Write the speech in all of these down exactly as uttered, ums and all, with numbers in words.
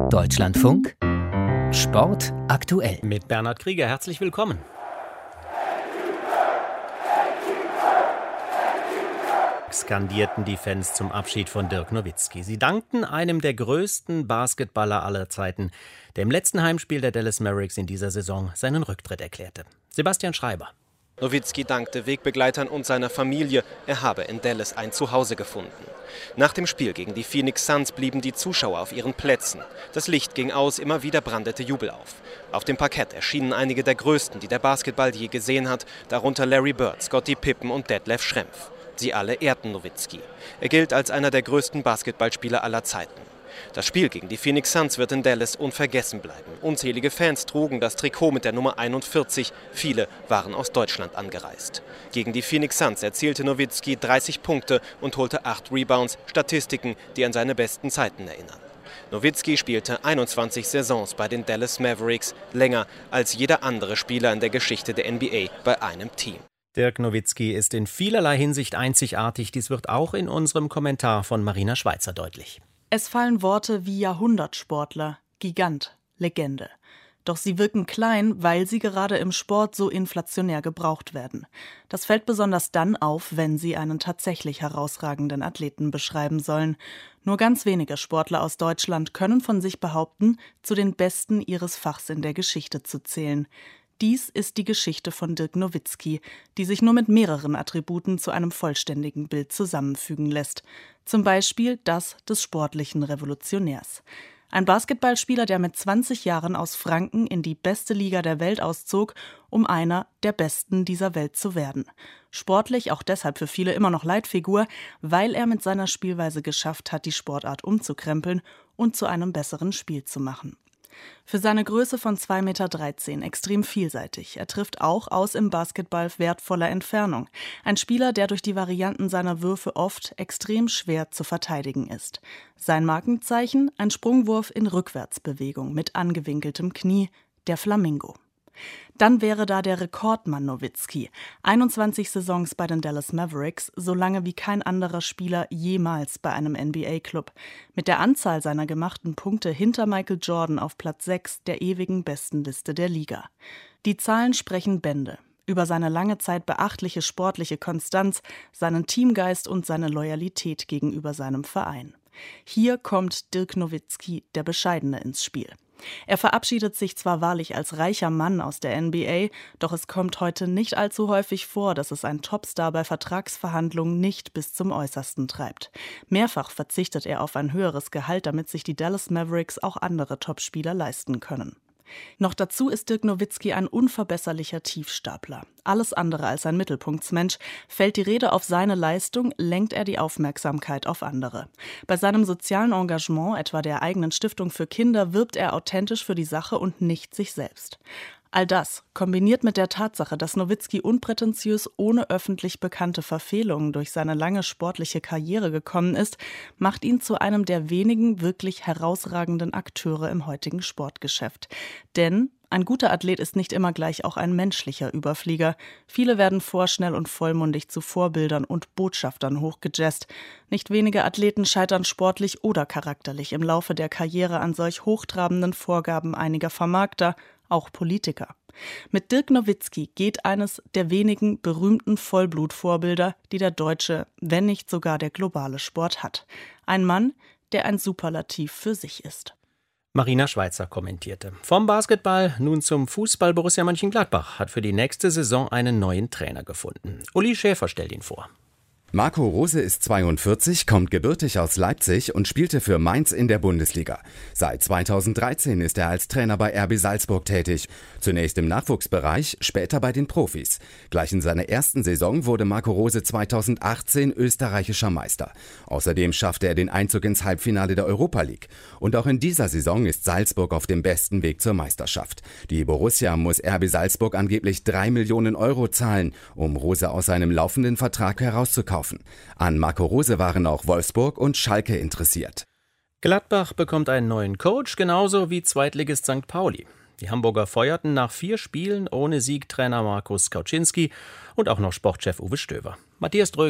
Deutschlandfunk Sport aktuell. Mit Bernhard Krieger, herzlich willkommen. Skandierten die Fans zum Abschied von Dirk Nowitzki. Sie dankten einem der größten Basketballer aller Zeiten, der im letzten Heimspiel der Dallas Mavericks in dieser Saison seinen Rücktritt erklärte. Sebastian Schreiber. Nowitzki dankte Wegbegleitern und seiner Familie, er habe in Dallas ein Zuhause gefunden. Nach dem Spiel gegen die Phoenix Suns blieben die Zuschauer auf ihren Plätzen. Das Licht ging aus, immer wieder brandete Jubel auf. Auf dem Parkett erschienen einige der Größten, die der Basketball je gesehen hat, darunter Larry Bird, Scottie Pippen und Detlef Schrempf. Sie alle ehrten Nowitzki. Er gilt als einer der größten Basketballspieler aller Zeiten. Das Spiel gegen die Phoenix Suns wird in Dallas unvergessen bleiben. Unzählige Fans trugen das Trikot mit der Nummer einundvierzig. Viele waren aus Deutschland angereist. Gegen die Phoenix Suns erzielte Nowitzki dreißig Punkte und holte acht Rebounds, Statistiken, die an seine besten Zeiten erinnern. Nowitzki spielte einundzwanzig Saisons bei den Dallas Mavericks, länger als jeder andere Spieler in der Geschichte der N B A bei einem Team. Dirk Nowitzki ist in vielerlei Hinsicht einzigartig. Dies wird auch in unserem Kommentar von Marina Schweizer deutlich. Es fallen Worte wie Jahrhundertsportler, Gigant, Legende. Doch sie wirken klein, weil sie gerade im Sport so inflationär gebraucht werden. Das fällt besonders dann auf, wenn sie einen tatsächlich herausragenden Athleten beschreiben sollen. Nur ganz wenige Sportler aus Deutschland können von sich behaupten, zu den Besten ihres Fachs in der Geschichte zu zählen. Dies ist die Geschichte von Dirk Nowitzki, die sich nur mit mehreren Attributen zu einem vollständigen Bild zusammenfügen lässt. Zum Beispiel das des sportlichen Revolutionärs. Ein Basketballspieler, der mit zwanzig Jahren aus Franken in die beste Liga der Welt auszog, um einer der Besten dieser Welt zu werden. Sportlich auch deshalb für viele immer noch Leitfigur, weil er mit seiner Spielweise geschafft hat, die Sportart umzukrempeln und zu einem besseren Spiel zu machen. Für seine Größe von zwei Komma dreizehn Meter extrem vielseitig. Er trifft auch aus im Basketball wertvoller Entfernung. Ein Spieler, der durch die Varianten seiner Würfe oft extrem schwer zu verteidigen ist. Sein Markenzeichen: ein Sprungwurf in Rückwärtsbewegung mit angewinkeltem Knie, der Flamingo. Dann wäre da der Rekordmann Nowitzki. einundzwanzig Saisons bei den Dallas Mavericks, so lange wie kein anderer Spieler jemals bei einem N B A-Club. Mit der Anzahl seiner gemachten Punkte hinter Michael Jordan auf Platz sechs der ewigen Bestenliste der Liga. Die Zahlen sprechen Bände. Über seine lange Zeit beachtliche sportliche Konstanz, seinen Teamgeist und seine Loyalität gegenüber seinem Verein. Hier kommt Dirk Nowitzki, der Bescheidene, ins Spiel. Er verabschiedet sich zwar wahrlich als reicher Mann aus der N B A, doch es kommt heute nicht allzu häufig vor, dass es ein Topstar bei Vertragsverhandlungen nicht bis zum Äußersten treibt. Mehrfach verzichtet er auf ein höheres Gehalt, damit sich die Dallas Mavericks auch andere Topspieler leisten können. Noch dazu ist Dirk Nowitzki ein unverbesserlicher Tiefstapler. Alles andere als ein Mittelpunktsmensch. Fällt die Rede auf seine Leistung, lenkt er die Aufmerksamkeit auf andere. Bei seinem sozialen Engagement, etwa der eigenen Stiftung für Kinder, wirbt er authentisch für die Sache und nicht sich selbst. All das, kombiniert mit der Tatsache, dass Nowitzki unprätentiös ohne öffentlich bekannte Verfehlungen durch seine lange sportliche Karriere gekommen ist, macht ihn zu einem der wenigen wirklich herausragenden Akteure im heutigen Sportgeschäft. Denn ein guter Athlet ist nicht immer gleich auch ein menschlicher Überflieger. Viele werden vorschnell und vollmundig zu Vorbildern und Botschaftern hochgejazzt. Nicht wenige Athleten scheitern sportlich oder charakterlich im Laufe der Karriere an solch hochtrabenden Vorgaben einiger Vermarkter, auch Politiker. Mit Dirk Nowitzki geht eines der wenigen berühmten Vollblutvorbilder, die der deutsche, wenn nicht sogar der globale Sport hat. Ein Mann, der ein Superlativ für sich ist. Marina Schweizer kommentierte. Vom Basketball nun zum Fußball. Borussia Mönchengladbach hat für die nächste Saison einen neuen Trainer gefunden. Uli Schäfer stellt ihn vor. Marco Rose ist zweiundvierzig, kommt gebürtig aus Leipzig und spielte für Mainz in der Bundesliga. Seit zweitausenddreizehn ist er als Trainer bei R B Salzburg tätig. Zunächst im Nachwuchsbereich, später bei den Profis. Gleich in seiner ersten Saison wurde Marco Rose zweitausendachtzehn österreichischer Meister. Außerdem schaffte er den Einzug ins Halbfinale der Europa League. Und auch in dieser Saison ist Salzburg auf dem besten Weg zur Meisterschaft. Die Borussia muss R B Salzburg angeblich drei Millionen Euro zahlen, um Rose aus seinem laufenden Vertrag herauszukaufen. An Marco Rose waren auch Wolfsburg und Schalke interessiert. Gladbach bekommt einen neuen Coach, genauso wie Zweitligist Sankt Pauli. Die Hamburger feuerten nach vier Spielen ohne Sieg Trainer Markus Kauczynski und auch noch Sportchef Uwe Stöver. Matthias Dröge.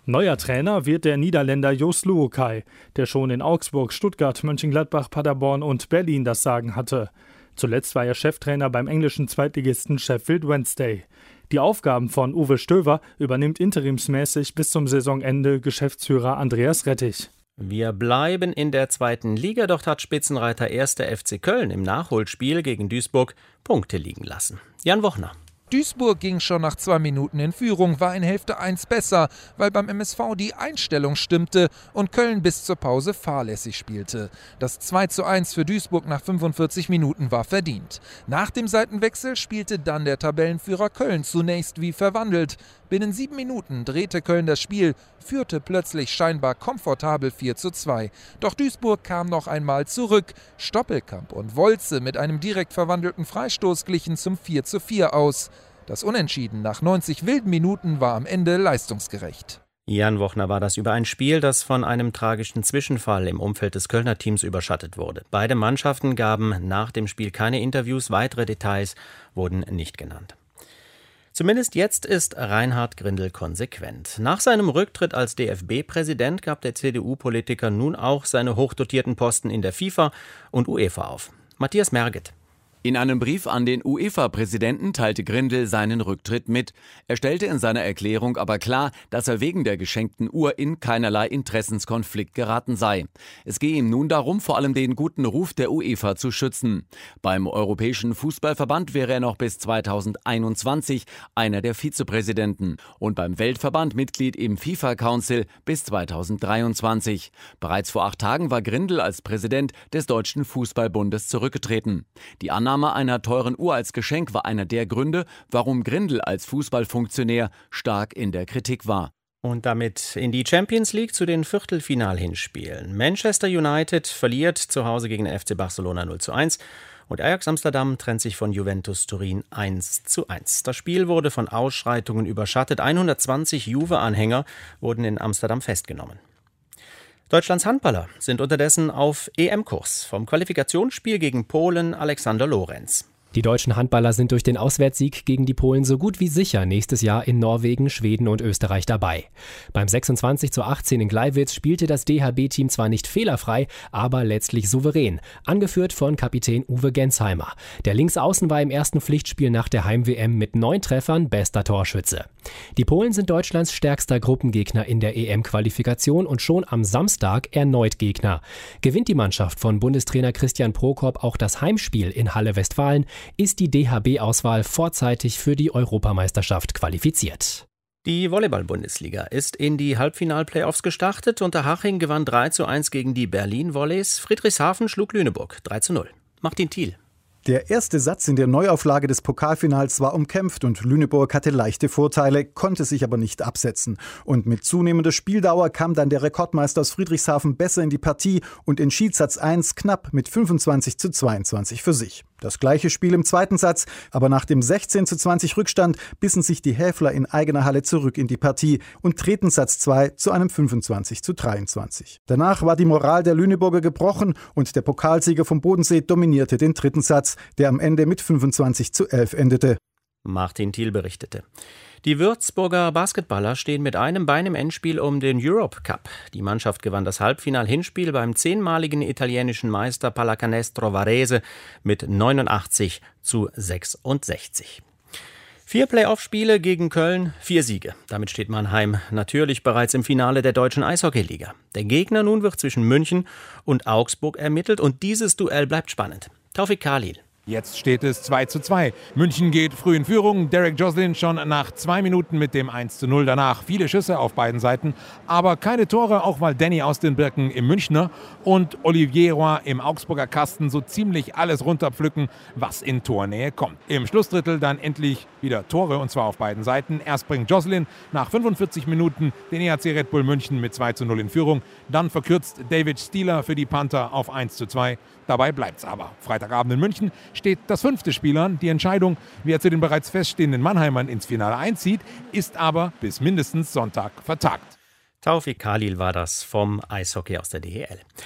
Neuer Trainer wird der Niederländer Jos Luhukay, der schon in Augsburg, Stuttgart, Mönchengladbach, Paderborn und Berlin das Sagen hatte. Zuletzt war er Cheftrainer beim englischen Zweitligisten Sheffield Wednesday. Die Aufgaben von Uwe Stöver übernimmt interimsmäßig bis zum Saisonende Geschäftsführer Andreas Rettich. Wir bleiben in der zweiten Liga, dort hat Spitzenreiter erster F C Köln im Nachholspiel gegen Duisburg Punkte liegen lassen. Jan Wochner. Duisburg ging schon nach zwei Minuten in Führung, war in Hälfte eins besser, weil beim M S V die Einstellung stimmte und Köln bis zur Pause fahrlässig spielte. Das zwei zu eins für Duisburg nach fünfundvierzig Minuten war verdient. Nach dem Seitenwechsel spielte dann der Tabellenführer Köln zunächst wie verwandelt. Binnen sieben Minuten drehte Köln das Spiel, führte plötzlich scheinbar komfortabel vier zu zwei. Doch Duisburg kam noch einmal zurück. Stoppelkamp und Wolze mit einem direkt verwandelten Freistoß glichen zum vier zu vier aus. Das Unentschieden nach neunzig wilden Minuten war am Ende leistungsgerecht. Jan Wochner war das über ein Spiel, das von einem tragischen Zwischenfall im Umfeld des Kölner Teams überschattet wurde. Beide Mannschaften gaben nach dem Spiel keine Interviews, weitere Details wurden nicht genannt. Zumindest jetzt ist Reinhard Grindel konsequent. Nach seinem Rücktritt als D F B-Präsident gab der C D U-Politiker nun auch seine hochdotierten Posten in der FIFA und UEFA auf. Matthias Merget. In einem Brief an den UEFA-Präsidenten teilte Grindel seinen Rücktritt mit. Er stellte in seiner Erklärung aber klar, dass er wegen der geschenkten Uhr in keinerlei Interessenskonflikt geraten sei. Es gehe ihm nun darum, vor allem den guten Ruf der UEFA zu schützen. Beim Europäischen Fußballverband wäre er noch bis zweitausendeinundzwanzig einer der Vizepräsidenten und beim Weltverband Mitglied im FIFA-Council bis zweitausenddreiundzwanzig. Bereits vor acht Tagen war Grindel als Präsident des Deutschen Fußballbundes zurückgetreten. Die Annahme einer teuren Uhr als Geschenk war einer der Gründe, warum Grindel als Fußballfunktionär stark in der Kritik war. Und damit in die Champions League zu den Viertelfinal-Hinspielen. Manchester United verliert zu Hause gegen den F C Barcelona null zu eins und Ajax Amsterdam trennt sich von Juventus Turin eins zu eins. Das Spiel wurde von Ausschreitungen überschattet. hundertzwanzig Juve-Anhänger wurden in Amsterdam festgenommen. Deutschlands Handballer sind unterdessen auf E M-Kurs. Vom Qualifikationsspiel gegen Polen Alexander Lorenz. Die deutschen Handballer sind durch den Auswärtssieg gegen die Polen so gut wie sicher nächstes Jahr in Norwegen, Schweden und Österreich dabei. Beim sechsundzwanzig zu achtzehn in Gleiwitz spielte das D H B-Team zwar nicht fehlerfrei, aber letztlich souverän, angeführt von Kapitän Uwe Gensheimer. Der Linksaußen war im ersten Pflichtspiel nach der Heim-W M mit neun Treffern bester Torschütze. Die Polen sind Deutschlands stärkster Gruppengegner in der E M-Qualifikation und schon am Samstag erneut Gegner. Gewinnt die Mannschaft von Bundestrainer Christian Prokop auch das Heimspiel in Halle Westfalen, ist die D H B-Auswahl vorzeitig für die Europameisterschaft qualifiziert. Die Volleyball-Bundesliga ist in die Halbfinal-Playoffs gestartet. Unterhaching gewann drei zu eins gegen die Berlin-Volleys. Friedrichshafen schlug Lüneburg drei zu null. Martin Thiel. Der erste Satz in der Neuauflage des Pokalfinals war umkämpft und Lüneburg hatte leichte Vorteile, konnte sich aber nicht absetzen. Und mit zunehmender Spieldauer kam dann der Rekordmeister aus Friedrichshafen besser in die Partie und entschied Satz eins knapp mit fünfundzwanzig zu zweiundzwanzig für sich. Das gleiche Spiel im zweiten Satz, aber nach dem sechzehn zu zwanzig Rückstand bissen sich die Häfler in eigener Halle zurück in die Partie und treten Satz zwei zu einem fünfundzwanzig zu dreiundzwanzig. Danach war die Moral der Lüneburger gebrochen und der Pokalsieger vom Bodensee dominierte den dritten Satz, der am Ende mit fünfundzwanzig zu elf endete. Martin Thiel berichtete. Die Würzburger Basketballer stehen mit einem Bein im Endspiel um den Europe Cup. Die Mannschaft gewann das Halbfinal-Hinspiel beim zehnmaligen italienischen Meister Pallacanestro Varese mit neunundachtzig zu sechsundsechzig. Vier Playoff-Spiele gegen Köln, vier Siege. Damit steht Mannheim natürlich bereits im Finale der deutschen Eishockeyliga. Der Gegner nun wird zwischen München und Augsburg ermittelt und dieses Duell bleibt spannend. Taufik Khalil. Jetzt steht es zwei zu zwei. München geht früh in Führung. Derek Joslin schon nach zwei Minuten mit dem eins zu null. Danach viele Schüsse auf beiden Seiten, aber keine Tore, auch weil Danny aus den Birken im Münchner und Olivier Roy im Augsburger Kasten so ziemlich alles runterpflücken, was in Tornähe kommt. Im Schlussdrittel dann endlich wieder Tore, und zwar auf beiden Seiten. Erst bringt Joslin nach fünfundvierzig Minuten den E H C Red Bull München mit zwei zu null in Führung. Dann verkürzt David Stieler für die Panther auf eins zu zwei. Dabei bleibt's aber. Freitagabend in München steht das fünfte Spiel an. Die Entscheidung, wer zu den bereits feststehenden Mannheimern ins Finale einzieht, ist aber bis mindestens Sonntag vertagt. Taufik Khalil war das vom Eishockey aus der D E L.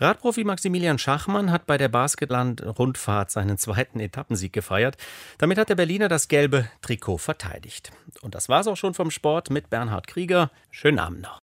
Radprofi Maximilian Schachmann hat bei der Basketland-Rundfahrt seinen zweiten Etappensieg gefeiert. Damit hat der Berliner das gelbe Trikot verteidigt. Und das war's auch schon vom Sport mit Bernhard Krieger. Schönen Abend noch.